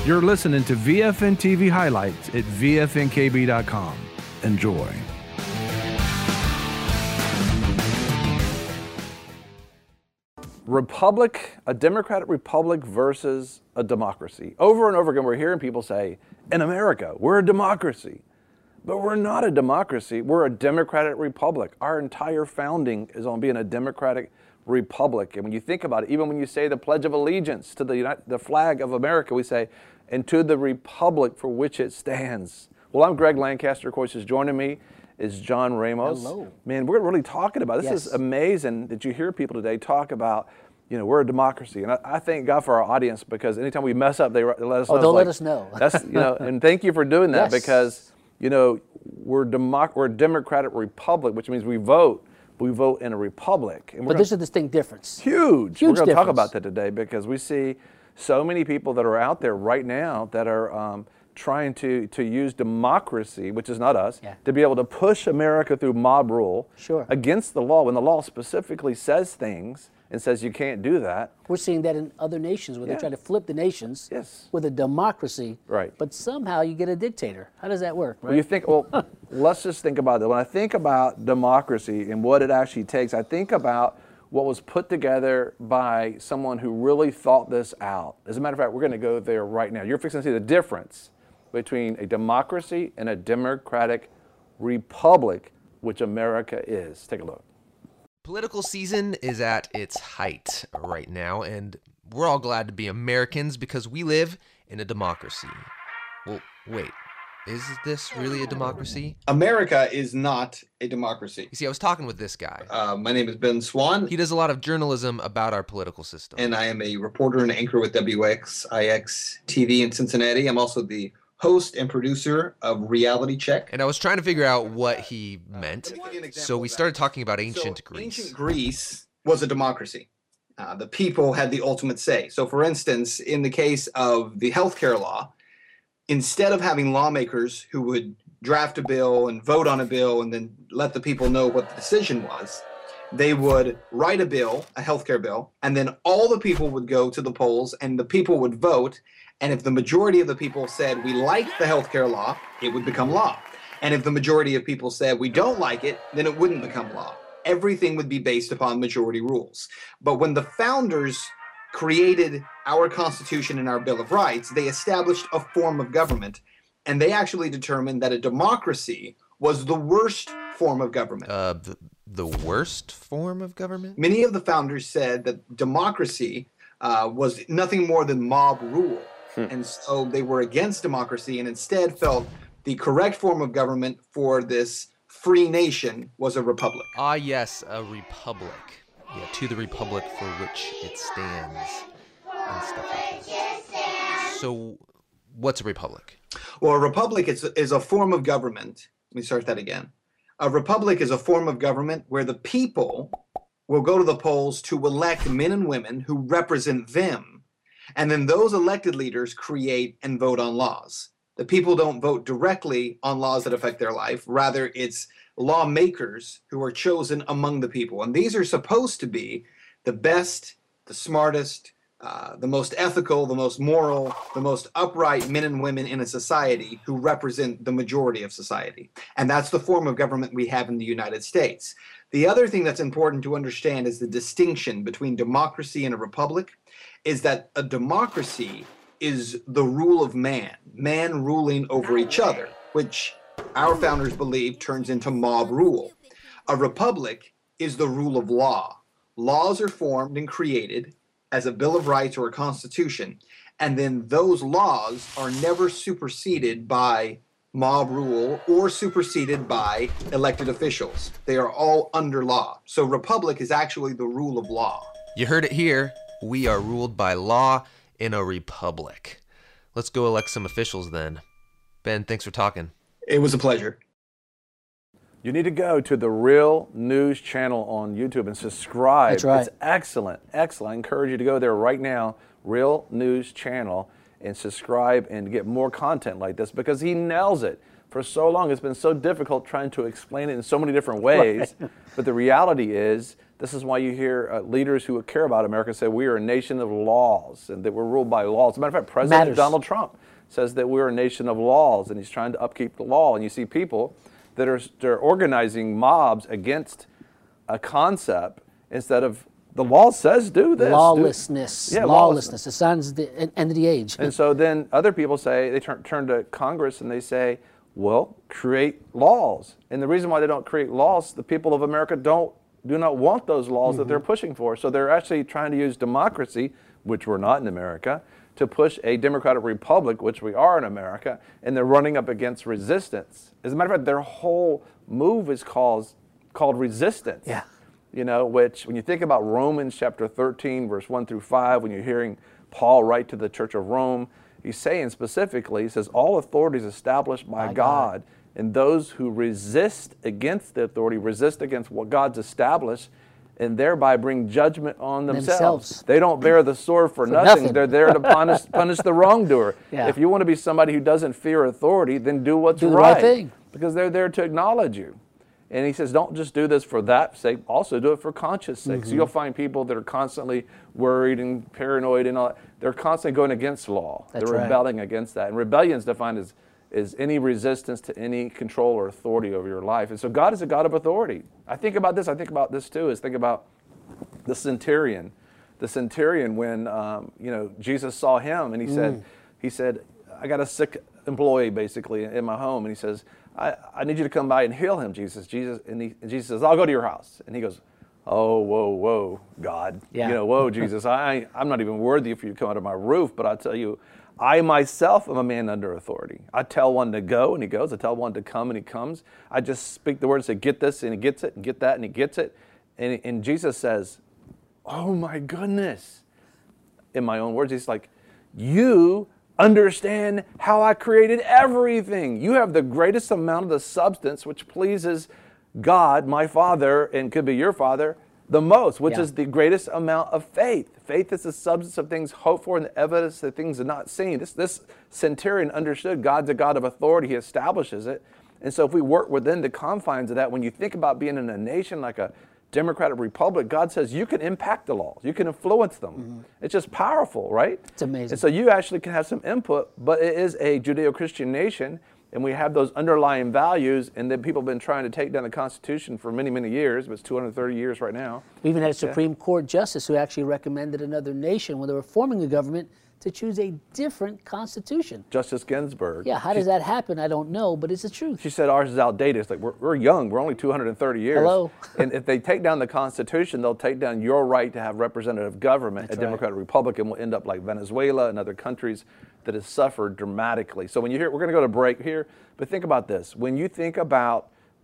You're listening to VFN TV highlights at VFNKB.com. Enjoy. Republic, a democratic republic versus a democracy. Over and over again, we're hearing people say, in America, we're a democracy. But we're not a democracy, we're a democratic republic. Our entire founding is on being a democratic republic. And when you think about it, even when you say the Pledge of Allegiance to the flag of America, we say, and to the republic for which it stands. Well, I'm Greg Lancaster. Of course, is joining me is John Ramos. Hello. Man, we're really talking about this. Yes. Is amazing that you hear people today talk about, we're a democracy. And I thank God for our audience, because anytime we mess up, they let us know. Oh, they'll let us know. That's, and thank you for doing that. Yes. Because, we're a democratic republic, which means we vote in a republic. And But there's a distinct difference. Huge. We're going to talk difference. about that today, because we see so many people that are out there right now that are trying to use democracy, which is not us, to be able to push America through mob rule against the law, when the law specifically says things and says you can't do that. We're seeing that in other nations where they try to flip the nations with a democracy, but somehow you get a dictator. How does that work? Right? Well, you think, let's just think about that. When I think about democracy and what it actually takes, I think about what was put together by someone who really thought this out. As a matter of fact, we're going to go there right now. You're fixing to see the difference between a democracy and a democratic republic, which America is. Take a look. Political season is at its height right now, and we're all glad to be Americans because we live in a democracy. Well, wait, is this really a democracy? America is not a democracy. You see, I was talking with this guy. My name is Ben Swan. He does a lot of journalism about our political system. And I am a reporter and anchor with WXIX TV in Cincinnati. I'm also the host and producer of Reality Check. And I was trying to figure out what he meant. So we started talking about ancient Greece. Ancient Greece was a democracy. The people had the ultimate say. So for instance, in the case of the healthcare law, instead of having lawmakers who would draft a bill and vote on a bill and then let the people know what the decision was, they would write a bill, a healthcare bill, and then all the people would go to the polls and the people would vote. And if the majority of the people said we like the healthcare law, it would become law. And if the majority of people said we don't like it, then it wouldn't become law. Everything would be based upon majority rules. But when the founders created our Constitution and our Bill of Rights, they established a form of government, and they actually determined that a democracy was the worst form of government. The worst form of government? Many of the founders said that democracy was nothing more than mob rule. And so they were against democracy and instead felt the correct form of government for this free nation was a republic. Ah, yes, a republic. Yeah, to the republic for which it stands and stuff like that. So what's a republic? Well, a republic is a form of government. Let me start that again. A republic is a form of government where the people will go to the polls to elect men and women who represent them. And then those elected leaders create and vote on laws. The people don't vote directly on laws that affect their life. Rather, it's lawmakers who are chosen among the people. And these are supposed to be the best, the smartest, the most ethical, the most moral, the most upright men and women in a society who represent the majority of society. And that's the form of government we have in the United States. The other thing that's important to understand is the distinction between democracy and a republic is that a democracy is the rule of man ruling over each other, which our founders believe turns into mob rule. A republic is the rule of law. Laws are formed and created as a Bill of Rights or a Constitution, and then those laws are never superseded by mob rule or superseded by elected officials. They are all under law. So republic is actually the rule of law. You heard it here. We are ruled by law in a republic. Let's go elect some officials then. Ben, thanks for talking. It was a pleasure. You need to go to the Real News channel on YouTube and subscribe. That's right. It's excellent, excellent. I encourage you to go there right now, Real News channel, and subscribe and get more content like this, because he nails it. For so long, it's been so difficult trying to explain it in so many different ways. Right. But the reality is This is why you hear leaders who care about America say we are a nation of laws and that we're ruled by laws. As a matter of fact, President Donald Trump says that we're a nation of laws, and he's trying to upkeep the law. And you see people that are organizing mobs against a concept instead of the law says do this. Lawlessness. Yeah, lawlessness. The signs of the end of the age. And so then other people say, they turn to Congress and they say, well, create laws. And the reason why they don't create laws, the people of America do not want those laws that they're pushing for. So they're actually trying to use democracy, which we're not in America, to push a democratic republic, which we are in America, and they're running up against resistance. As a matter of fact, their whole move is called resistance. Yeah. You know, which when you think about Romans chapter 13, verse 1 through 5, when you're hearing Paul write to the church of Rome, he's saying specifically, he says, all authority is established by God, and those who resist against the authority, resist against what God's established, and thereby bring judgment on themselves. They don't bear the sword for nothing. They're there to punish the wrongdoer. Yeah. If you want to be somebody who doesn't fear authority, then do what's right. Do the right thing. Because they're there to acknowledge you. And he says, don't just do this for that sake, also do it for conscience sake. So you'll find people that are constantly worried and paranoid and all that. They're constantly going against law. They're rebelling against that. And rebellion is defined as any resistance to any control or authority over your life. And so God is a God of authority. I think about this too, think about the centurion. The centurion when Jesus saw him and he said, I got a sick employee basically in my home, and he says, I need you to come by and heal him, Jesus. And Jesus says, I'll go to your house. And he goes, oh, whoa, God. Yeah. Whoa, Jesus, I'm not even worthy for you to come under my roof, but I tell you, I myself am a man under authority. I tell one to go, and he goes. I tell one to come, and he comes. I just speak the word and say, get this, and he gets it, and get that, and he gets it. And Jesus says, oh, my goodness. In my own words, he's like, you understand how I created everything. You have the greatest amount of the substance which pleases God, my Father, and could be your Father, the most, which is the greatest amount of faith. Faith is the substance of things hoped for and the evidence of things not seen. This centurion understood God's a God of authority. He establishes it. And so if we work within the confines of that, when you think about being in a nation like a democratic republic, God says you can impact the laws. You can influence them. It's just powerful, right? It's amazing. And so you actually can have some input, but it is a Judeo-Christian nation, and we have those underlying values, and then people have been trying to take down the Constitution for many, many years, but it's 230 years right now. We even had a Supreme Court justice who actually recommended another nation when they were forming a government to choose a different constitution. Justice Ginsburg. Yeah, how does that happen? I don't know, but it's the truth. She said ours is outdated. It's like, we're young. We're only 230 years. Hello. And if they take down the Constitution, they'll take down your right to have representative government. That's a Democratic Republic, and we'll end up like Venezuela and other countries that has suffered dramatically. So when you hear, we're going to go to break here, but think about this. When you think about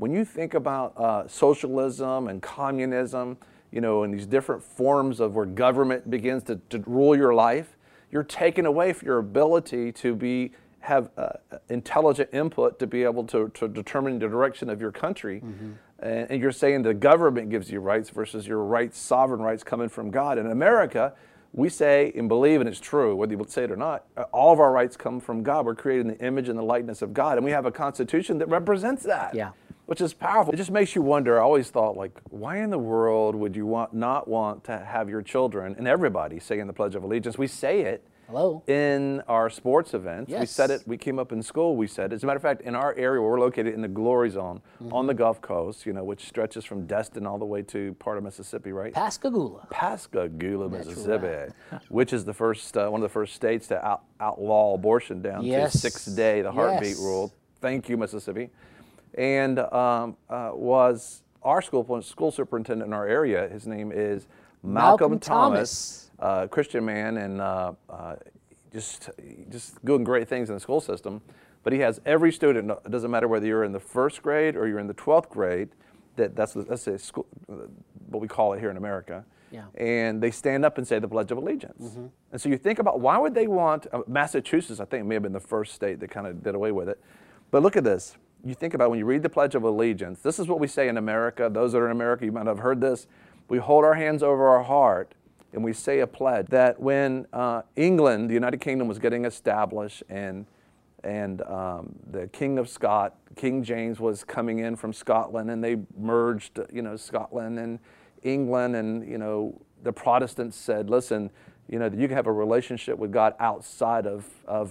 socialism and communism, and these different forms of where government begins to rule your life, you're taken away from your ability to have intelligent input to be able to determine the direction of your country. And you're saying the government gives you rights versus your rights, sovereign rights coming from God. In America, we say and believe, and it's true, whether you say it or not, all of our rights come from God. We're created in the image and the likeness of God. And we have a constitution that represents that. Yeah. Which is powerful. It just makes you wonder. I always thought, like, why in the world would you not want to have your children and everybody saying the Pledge of Allegiance? We say it in our sports events. Yes. We said it. We came up in school. We said it. As a matter of fact, in our area where we're located in the Glory Zone on the Gulf Coast, which stretches from Destin all the way to part of Mississippi, right? Pascagoula, Mississippi, which is the first one of the first states to outlaw abortion down to 6-day, the heartbeat rule. Thank you, Mississippi. And was our school superintendent in our area. His name is Malcolm Thomas, Christian man, and just doing great things in the school system. But he has every student. It doesn't matter whether you're in the 1st grade or you're in the 12th grade. That's a school, what we call it here in America. Yeah. And they stand up and say the Pledge of Allegiance. And so you think about why would they want Massachusetts? I think may have been the first state that kind of did away with it. But look at this. You think about when you read the Pledge of Allegiance, this is what we say in America. Those that are in America, you might have heard this. We hold our hands over our heart and we say a pledge that when England, the United Kingdom, was getting established and the King of Scots, King James, was coming in from Scotland, and they merged, Scotland and England, and the Protestants said, listen, you can have a relationship with God outside of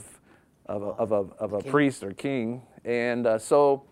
a priest or king, and so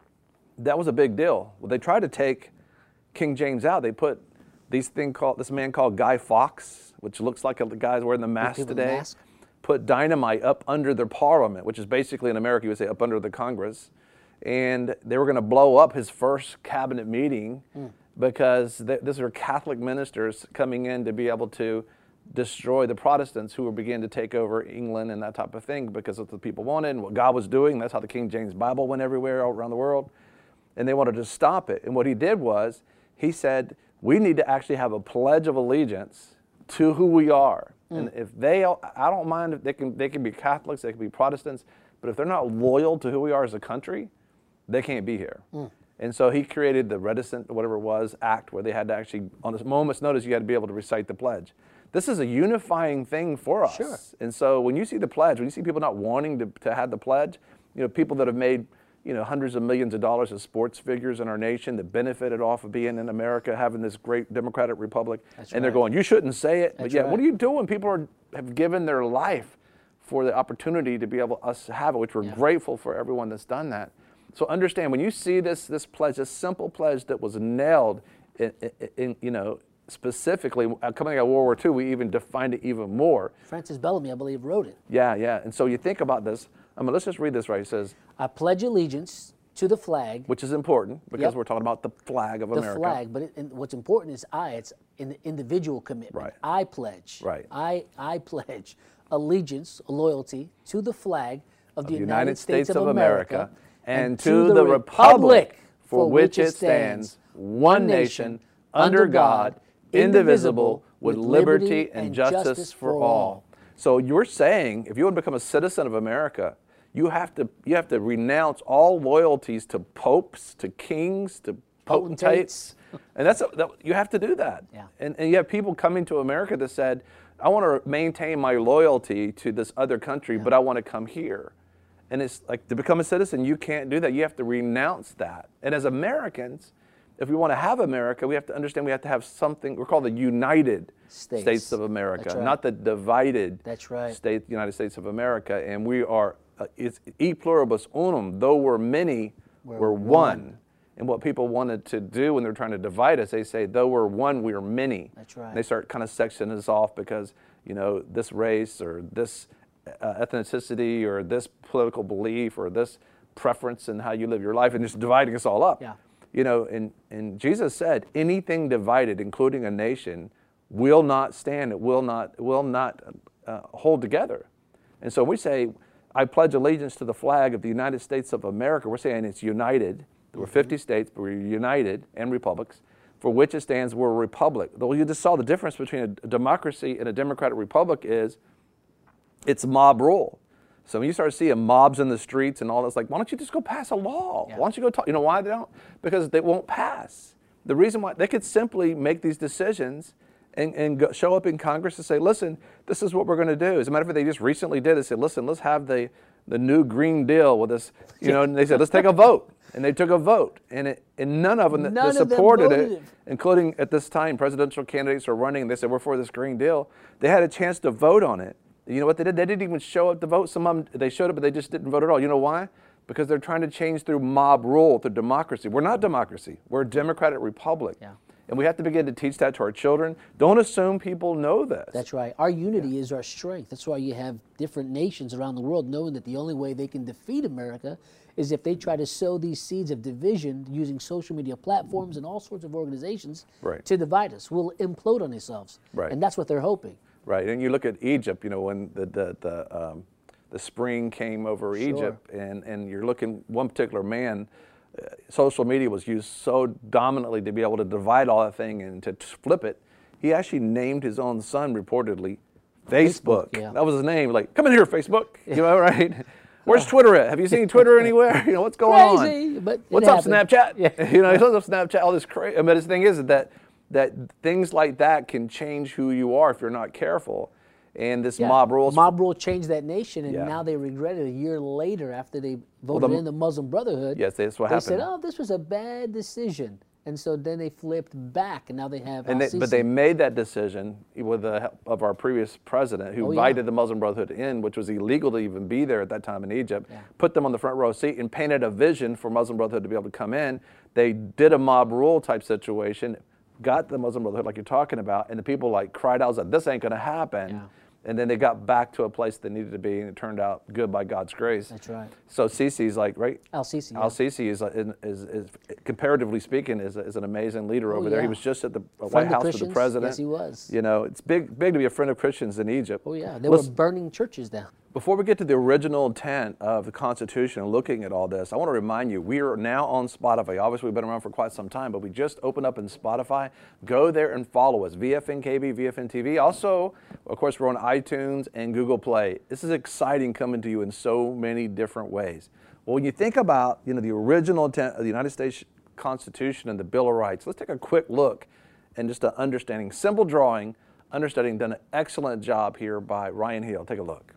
that was a big deal. Well, they tried to take King James out. They put this man called Guy Fawkes, which looks like the guy's wearing the mask today, put dynamite up under their parliament, which is basically in America you would say up under the Congress, and they were going to blow up his first cabinet meeting because these are Catholic ministers coming in to be able to destroy the Protestants who were beginning to take over England and that type of thing because of what the people wanted and what God was doing. That's how the King James Bible went everywhere all around the world. And they wanted to stop it. And what he did was, he said, we need to actually have a pledge of allegiance to who we are. And if I don't mind if they can be Catholics, they can be Protestants, but if they're not loyal to who we are as a country, they can't be here. And so he created the Reticent, whatever it was, act where they had to actually, on a moment's notice, you had to be able to recite the pledge. This is a unifying thing for us. Sure. And so when you see the pledge, when you see people not wanting to have the pledge, people that have made hundreds of millions of dollars as sports figures in our nation that benefited off of being in America, having this great democratic republic, they're going, you shouldn't say it. But what are you doing? People have given their life for the opportunity to be able us to have it, which we're grateful for everyone that's done that. So understand, when you see this pledge, this simple pledge that was nailed in specifically, coming out of World War II, we even defined it even more. Francis Bellamy, I believe, wrote it. Yeah. And so you think about this. Let's just read this right. It says, I pledge allegiance to the flag. Which is important because we're talking about the flag of America. The flag, but what's important is it's in the individual commitment. Right. I pledge. Right. I pledge allegiance, loyalty to the flag of the United States of America and to the republic for which it stands, one nation, under God, indivisible, with liberty and justice for all. So you're saying, if you want to become a citizen of America, you have to renounce all loyalties to popes, to kings, to potentates, and you have to do that. Yeah. And you have people coming to America that said, I want to maintain my loyalty to this other country, but I want to come here. And it's like, to become a citizen, you can't do that. You have to renounce that. And as Americans, if we want to have America, we have to understand we have to have something, we're called the United States of America, not the divided United States of America. And we are, it's e pluribus unum, though we're many, we're one. And what people wanted to do when they're trying to divide us, they say, though we're one, we're many. That's right. And they start kind of sectioning us off because, this race or this ethnicity or this political belief or this preference in how you live your life, and just dividing us all up. Yeah. And Jesus said, anything divided, including a nation, will not stand. It will not hold together. And so we say, I pledge allegiance to the flag of the United States of America. We're saying it's united. There were 50 states, but we're united and republics, for which it stands. We're a republic. Though you just saw the difference between a democracy and a democratic republic is it's mob rule. So when you start seeing mobs in the streets and all this, like, why don't you just go pass a law? Yeah. Why don't you go talk? You know why they don't? Because they won't pass. The reason why, they could simply make these decisions and show up in Congress and say, listen, this is what we're going to do. As a matter of fact, they just recently did. They said, listen, let's have the new Green Deal with this, and they said, let's take a vote. And they took a vote. And none of them that supported it, including at this time, presidential candidates are running, and they said, we're for this Green Deal. They had a chance to vote on it. You know what they did? They didn't even show up to vote. Some of them, they showed up, but they just didn't vote at all. You know why? Because they're trying to change through mob rule, through democracy. We're not democracy. We're a democratic republic. Yeah. And we have to begin to teach that to our children. Don't assume people know this. That's right. Our unity is our strength. That's why you have different nations around the world knowing that the only way they can defeat America is if they try to sow these seeds of division using social media platforms and all sorts of organizations to divide us. We'll implode on ourselves. Right. And that's what they're hoping. Right. And you look at Egypt, when the spring came over Egypt, and you're looking, one particular man, social media was used so dominantly to be able to divide all that thing and to flip it. He actually named his own son, reportedly, Facebook. Yeah. That was his name. Like, come in here, Facebook. Right? Where's Twitter at? Have you seen Twitter anywhere? What's going on? But what's up, Snapchat? Yeah. What's up, Snapchat? All this crazy. But the thing is that things like that can change who you are if you're not careful. And this mob rule. Mob rule changed that nation, and now they regret it a year later after they voted in the Muslim Brotherhood. Yes, that's what happened. They said, oh, this was a bad decision. And so then they flipped back, and now they have And but they made that decision with the help of our previous president, who invited the Muslim Brotherhood in, which was illegal to even be there at that time in Egypt, put them on the front row seat and painted a vision for Muslim Brotherhood to be able to come in. They did a mob rule type situation, got the Muslim Brotherhood like you're talking about, and the people like cried out, said, this ain't going to happen. Yeah. And then they got back to a place they needed to be, and it turned out good by God's grace. That's right. So Sisi's like, right? Al-Sisi. Yeah. Al-Sisi is comparatively speaking, is an amazing leader over there. He was just at the White House with the president. Yes, he was. You know, it's big to be a friend of Christians in Egypt. Oh yeah, they were burning churches down. Before we get to the original intent of the Constitution and looking at all this, I want to remind you, we are now on Spotify. Obviously, we've been around for quite some time, but we just opened up in Spotify. Go there and follow us, VFNKB, VFN TV. Also, of course, we're on iTunes and Google Play. This is exciting coming to you in so many different ways. Well, when you think about, you know, the original intent of the United States Constitution and the Bill of Rights, let's take a quick look and just an understanding, simple drawing, understanding, done an excellent job here by Ryan Hill. Take a look.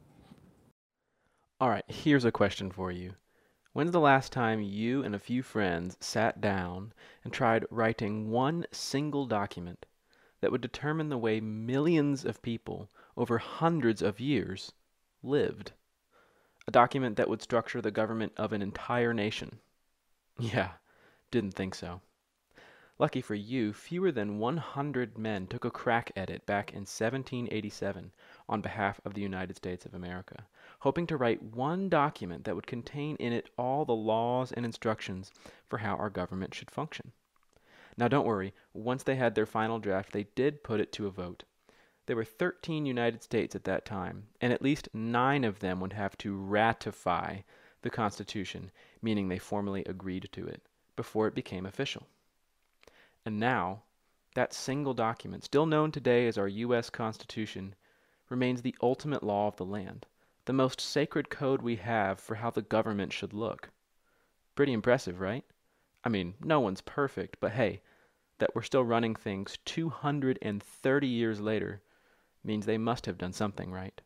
All right, here's a question for you. When's the last time you and a few friends sat down and tried writing one single document that would determine the way millions of people over hundreds of years lived? A document that would structure the government of an entire nation? Yeah, didn't think so. Lucky for you, fewer than 100 men took a crack at it back in 1787 on behalf of the United States of America, hoping to write one document that would contain in it all the laws and instructions for how our government should function. Now don't worry, once they had their final draft, they did put it to a vote. There were 13 United States at that time, and at least 9 of them would have to ratify the Constitution, meaning they formally agreed to it, before it became official. And now, that single document, still known today as our U.S. Constitution, remains the ultimate law of the land, the most sacred code we have for how the government should look. Pretty impressive, right? I mean, no one's perfect, but hey, that we're still running things 230 years later means they must have done something right.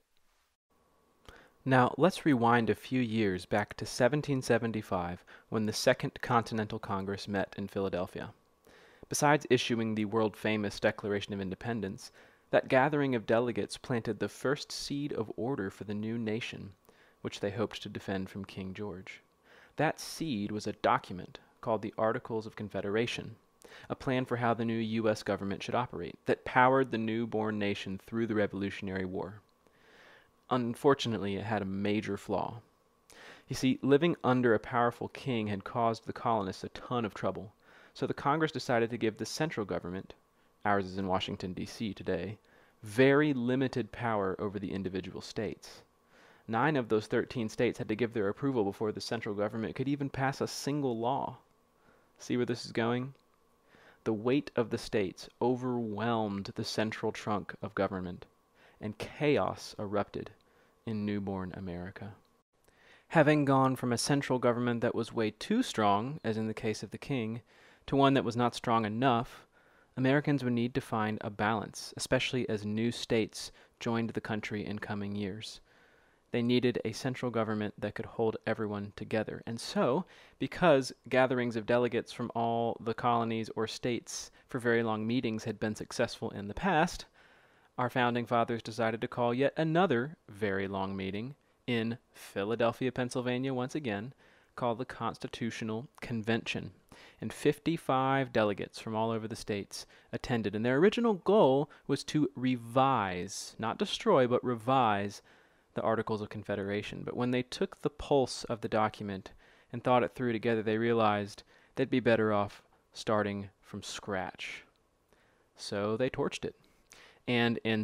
Now, let's rewind a few years back to 1775, when the Second Continental Congress met in Philadelphia. Besides issuing the world-famous Declaration of Independence, that gathering of delegates planted the first seed of order for the new nation, which they hoped to defend from King George. That seed was a document called the Articles of Confederation, a plan for how the new U.S. government should operate, that powered the newborn nation through the Revolutionary War. Unfortunately, it had a major flaw. You see, living under a powerful king had caused the colonists a ton of trouble, so the Congress decided to give the central government, ours is in Washington, D.C. today, very limited power over the individual states. 9 of those 13 states had to give their approval before the central government could even pass a single law. See where this is going? The weight of the states overwhelmed the central trunk of government, and chaos erupted in newborn America. Having gone from a central government that was way too strong, as in the case of the king, to one that was not strong enough, Americans would need to find a balance, especially as new states joined the country in coming years. They needed a central government that could hold everyone together. And so, because gatherings of delegates from all the colonies or states for very long meetings had been successful in the past, our founding fathers decided to call yet another very long meeting in Philadelphia, Pennsylvania once again, called the Constitutional Convention. And 55 delegates from all over the states attended. And their original goal was to revise, not destroy, but revise the Articles of Confederation. But when they took the pulse of the document and thought it through together, they realized they'd be better off starting from scratch. So they torched it. And in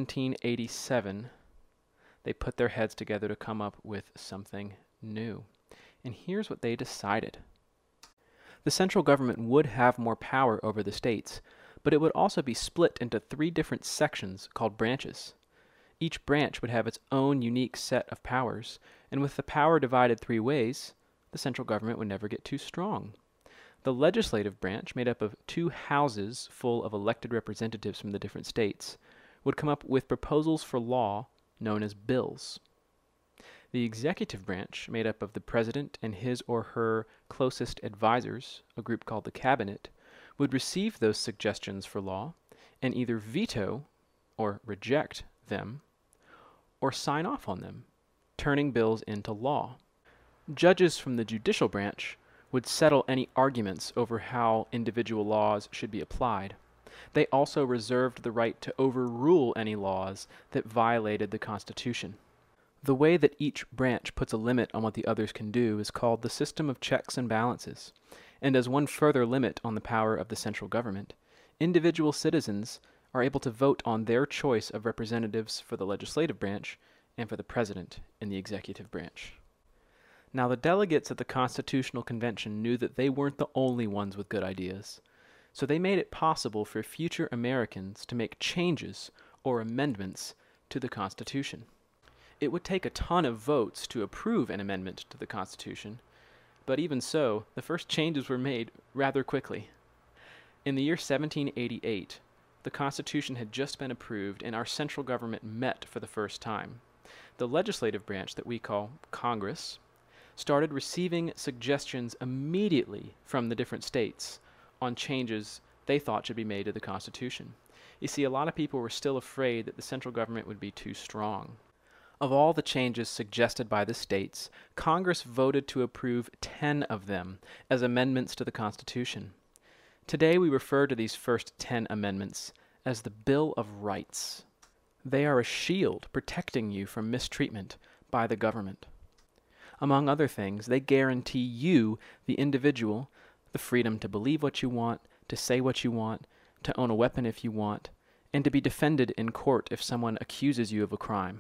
1787, they put their heads together to come up with something new. And here's what they decided. The central government would have more power over the states, but it would also be split into 3 different sections called branches. Each branch would have its own unique set of powers, and with the power divided 3 ways, the central government would never get too strong. The legislative branch, made up of 2 houses full of elected representatives from the different states, would come up with proposals for law known as bills. The executive branch, made up of the president and his or her closest advisors, a group called the cabinet, would receive those suggestions for law and either veto or reject them or sign off on them, turning bills into law. Judges from the judicial branch would settle any arguments over how individual laws should be applied. They also reserved the right to overrule any laws that violated the Constitution. The way that each branch puts a limit on what the others can do is called the system of checks and balances, and as one further limit on the power of the central government, individual citizens are able to vote on their choice of representatives for the legislative branch and for the president in the executive branch. Now, the delegates at the Constitutional Convention knew that they weren't the only ones with good ideas, so they made it possible for future Americans to make changes or amendments to the Constitution. It would take a ton of votes to approve an amendment to the Constitution, but even so, the first changes were made rather quickly. In the year 1788, the Constitution had just been approved and our central government met for the first time. The legislative branch that we call Congress started receiving suggestions immediately from the different states on changes they thought should be made to the Constitution. You see, a lot of people were still afraid that the central government would be too strong. Of all the changes suggested by the states, Congress voted to approve 10 of them as amendments to the Constitution. Today we refer to these first 10 amendments as the Bill of Rights. They are a shield protecting you from mistreatment by the government. Among other things, they guarantee you, the individual, the freedom to believe what you want, to say what you want, to own a weapon if you want, and to be defended in court if someone accuses you of a crime.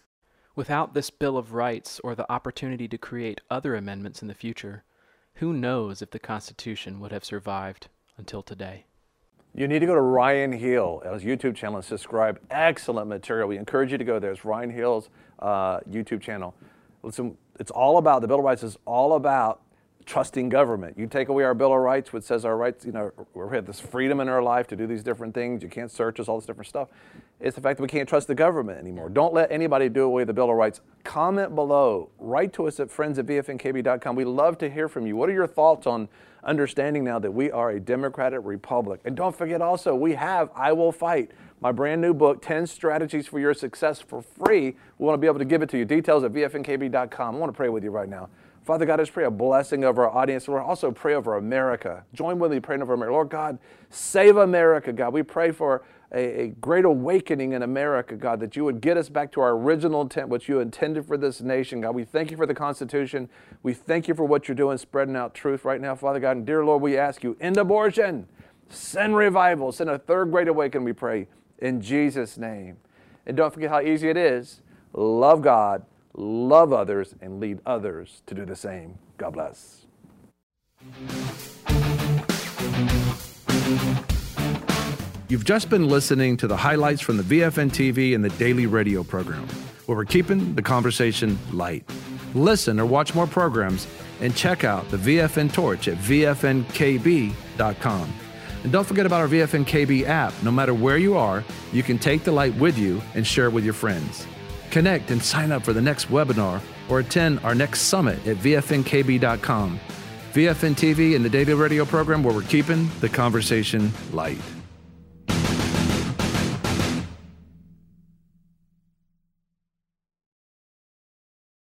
Without this Bill of Rights or the opportunity to create other amendments in the future, who knows if the Constitution would have survived until today. You need to go to Ryan Hill at his YouTube channel and subscribe. Excellent material. We encourage you to go there. It's Ryan Hill's YouTube channel. Listen, it's all about, the Bill of Rights is all about trusting government. You take away our Bill of Rights, which says our rights, we have this freedom in our life to do these different things. You can't search us, all this different stuff. It's the fact that we can't trust the government anymore. Don't let anybody do away with the Bill of Rights. Comment below. Write to us at friends@vfnkb.com. We love to hear from you. What are your thoughts on understanding now that we are a democratic republic? And don't forget also, we have I Will Fight, my brand new book, 10 Strategies for Your Success, for free. We want to be able to give it to you. Details at vfnkb.com. I want to pray with you right now. Father God, I just pray a blessing over our audience. Lord, also pray over America. Join with me praying over America. Lord God, save America, God. We pray for a great awakening in America, God, that you would get us back to our original intent, what you intended for this nation, God. We thank you for the Constitution. We thank you for what you're doing, spreading out truth right now, Father God. And dear Lord, we ask you, end abortion, send revival, send a third great awakening, we pray, in Jesus' name. And don't forget how easy it is. Love God, love others, and lead others to do the same. God bless. You've just been listening to the highlights from the VFN TV and the daily radio program, where we're keeping the conversation light. Listen or watch more programs and check out the VFN Torch at vfnkb.com. And don't forget about our VFN KB app. No matter where you are, you can take the light with you and share it with your friends. Connect and sign up for the next webinar or attend our next summit at vfnkb.com. VFN TV and the daily radio program, where we're keeping the conversation light.